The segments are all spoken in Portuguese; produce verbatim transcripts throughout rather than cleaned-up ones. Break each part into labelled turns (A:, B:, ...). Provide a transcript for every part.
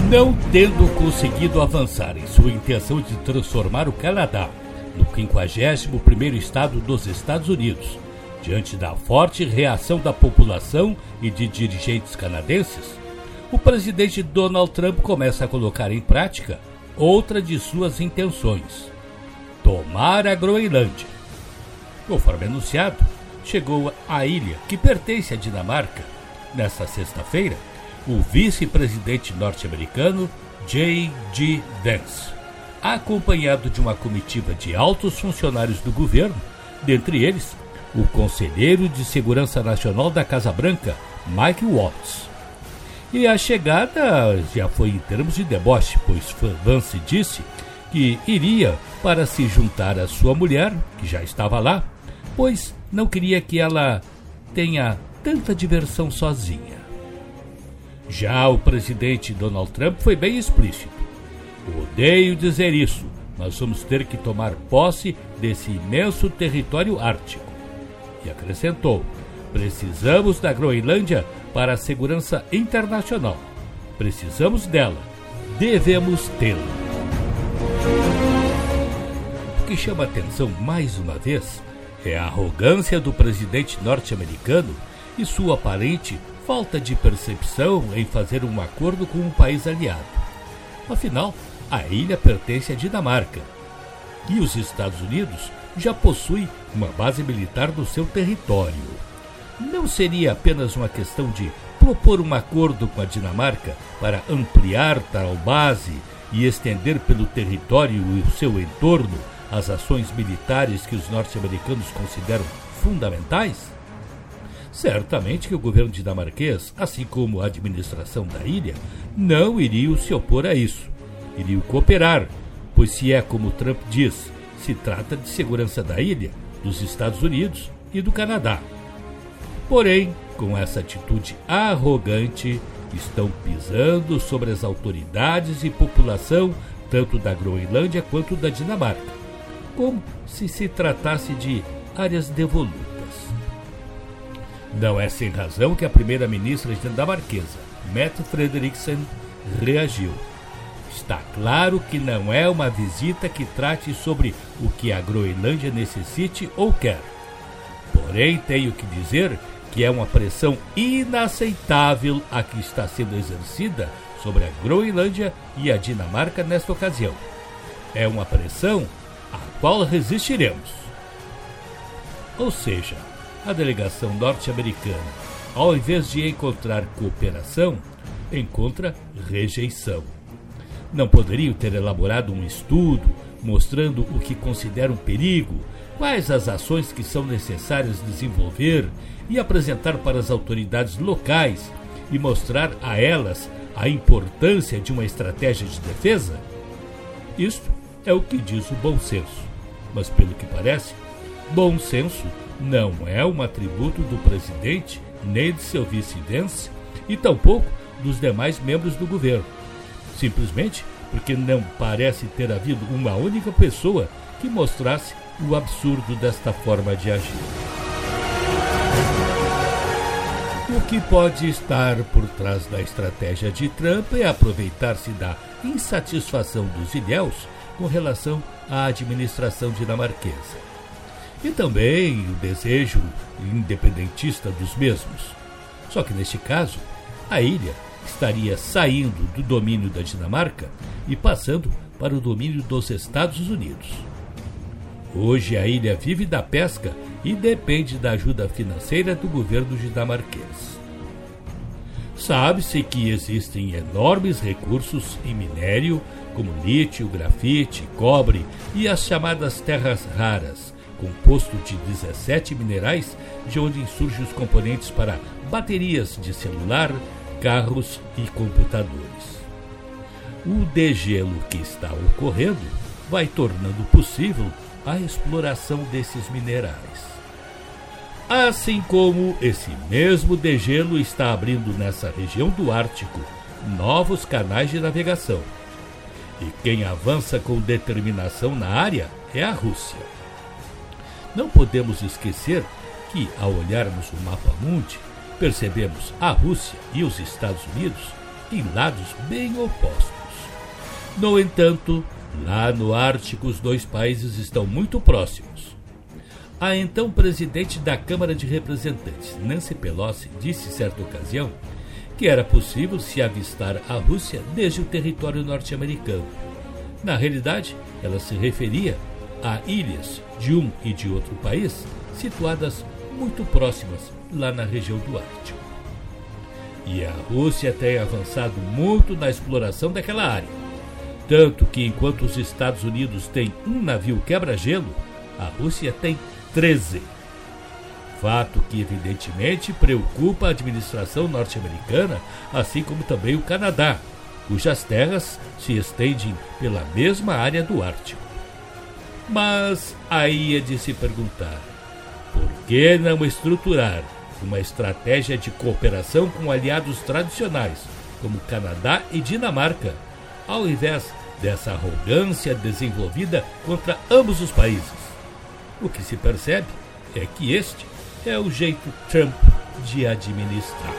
A: Não tendo conseguido avançar em sua intenção de transformar o Canadá no quinquagésimo primeiro estado dos Estados Unidos, diante da forte reação da população e de dirigentes canadenses, o presidente Donald Trump começa a colocar em prática outra de suas intenções: tomar a Groenlândia. Conforme anunciado, chegou à ilha, que pertence à Dinamarca, nesta sexta-feira, o vice-presidente norte-americano J D Vance, acompanhado de uma comitiva de altos funcionários do governo, dentre eles o conselheiro de Segurança Nacional da Casa Branca, Mike Waltz. E a chegada já foi em termos de deboche, pois Vance disse que iria para se juntar à sua mulher, que já estava lá, pois não queria que ela tenha tanta diversão sozinha. Já o presidente Donald Trump foi bem explícito: odeio dizer isso, mas vamos ter que tomar posse desse imenso território ártico. E acrescentou: precisamos da Groenlândia para a segurança internacional. Precisamos dela. Devemos tê-la. O que chama atenção mais uma vez é a arrogância do presidente norte-americano e sua aparente falta de percepção em fazer um acordo com um país aliado. Afinal, a ilha pertence à Dinamarca e os Estados Unidos já possuem uma base militar no seu território. Não seria apenas uma questão de propor um acordo com a Dinamarca para ampliar tal base e estender pelo território e o seu entorno as ações militares que os norte-americanos consideram fundamentais? Certamente que o governo dinamarquês, assim como a administração da ilha, não iriam se opor a isso. Iriam cooperar, pois se é como Trump diz, se trata de segurança da ilha, dos Estados Unidos e do Canadá. Porém, com essa atitude arrogante, estão pisando sobre as autoridades e população tanto da Groenlândia quanto da Dinamarca, como se se tratasse de áreas devolutas. Não é sem razão que a primeira-ministra dinamarquesa, Mette Frederiksen, reagiu. Está claro que não é uma visita que trate sobre o que a Groenlândia necessite ou quer. Porém, tenho que dizer que é uma pressão inaceitável a que está sendo exercida sobre a Groenlândia e a Dinamarca nesta ocasião. É uma pressão à qual resistiremos. Ou seja, a delegação norte-americana, ao invés de encontrar cooperação, encontra rejeição. Não poderiam ter elaborado um estudo mostrando o que consideram perigo, quais as ações que são necessárias desenvolver e apresentar para as autoridades locais e mostrar a elas a importância de uma estratégia de defesa? Isto é o que diz o bom senso. Mas, pelo que parece, bom senso não é um atributo do presidente, nem de seu vice-Vance, e tampouco dos demais membros do governo. Simplesmente porque não parece ter havido uma única pessoa que mostrasse o absurdo desta forma de agir. O que pode estar por trás da estratégia de Trump é aproveitar-se da insatisfação dos ilhéus com relação à administração dinamarquesa. E também o desejo independentista dos mesmos. Só que neste caso, a ilha estaria saindo do domínio da Dinamarca e passando para o domínio dos Estados Unidos. Hoje a ilha vive da pesca e depende da ajuda financeira do governo dinamarquês. Sabe-se que existem enormes recursos em minério, como lítio, grafite, cobre e as chamadas terras raras, composto de dezessete minerais, de onde surgem os componentes para baterias de celular, carros e computadores. O degelo que está ocorrendo vai tornando possível a exploração desses minerais. Assim como esse mesmo degelo está abrindo nessa região do Ártico novos canais de navegação. E quem avança com determinação na área é a Rússia. Não podemos esquecer que, ao olharmos o mapa mundi, percebemos a Rússia e os Estados Unidos em lados bem opostos. No entanto, lá no Ártico os dois países estão muito próximos. A então presidente da Câmara de Representantes, Nancy Pelosi, disse em certa ocasião que era possível se avistar a Rússia desde o território norte-americano. Na realidade, ela se referia a ilhas de um e de outro país situadas muito próximas lá na região do Ártico. E a Rússia tem avançado muito na exploração daquela área, tanto que enquanto os Estados Unidos têm um navio quebra-gelo, a Rússia tem treze. Fato que evidentemente preocupa a administração norte-americana, assim como também o Canadá, cujas terras se estendem pela mesma área do Ártico. Mas aí é de se perguntar, por que não estruturar uma estratégia de cooperação com aliados tradicionais, como Canadá e Dinamarca, ao invés dessa arrogância desenvolvida contra ambos os países? O que se percebe é que este é o jeito Trump de administrar.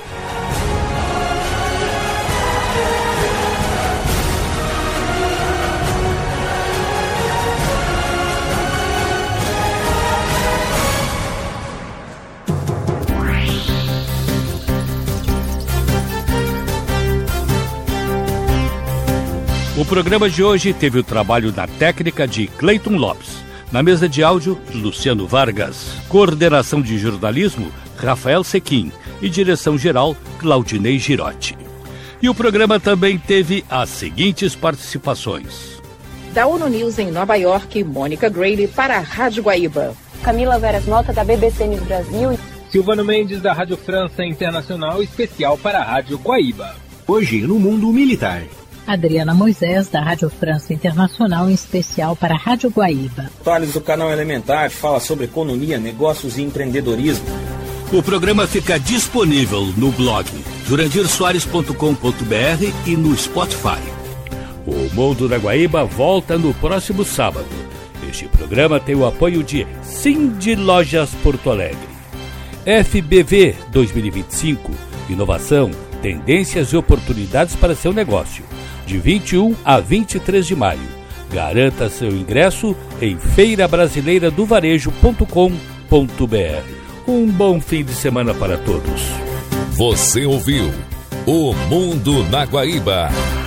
A: O programa de hoje teve o trabalho da técnica de Cleiton Lopes. Na mesa de áudio, Luciano Vargas. Coordenação de jornalismo, Rafael Sequim. E direção-geral, Claudinei Girotti. E o programa também teve as seguintes participações.
B: Da ONU News em Nova York, Mônica Grayle para a Rádio Guaíba.
C: Camila Veras Mota, da B B C News Brasil.
D: Silvano Mendes, da Rádio França Internacional, especial para a Rádio Guaíba.
E: Hoje, no mundo militar.
F: Adriana Moisés, da Rádio França Internacional, em especial para a Rádio Guaíba.
G: Thales, do canal Elementar, fala sobre economia, negócios e empreendedorismo.
A: O programa fica disponível no blog jurandir soares ponto com ponto b r e no Spotify. O Mundo da Guaíba volta no próximo sábado. Este programa tem o apoio de Cindy Lojas Porto Alegre. F B V dois mil e vinte e cinco, inovação, tendências e oportunidades para seu negócio. De vinte e um a vinte e três de maio. Garanta seu ingresso em feira brasileira do varejo ponto com ponto b r. Um bom fim de semana para todos.
H: Você ouviu O Mundo na Guaíba.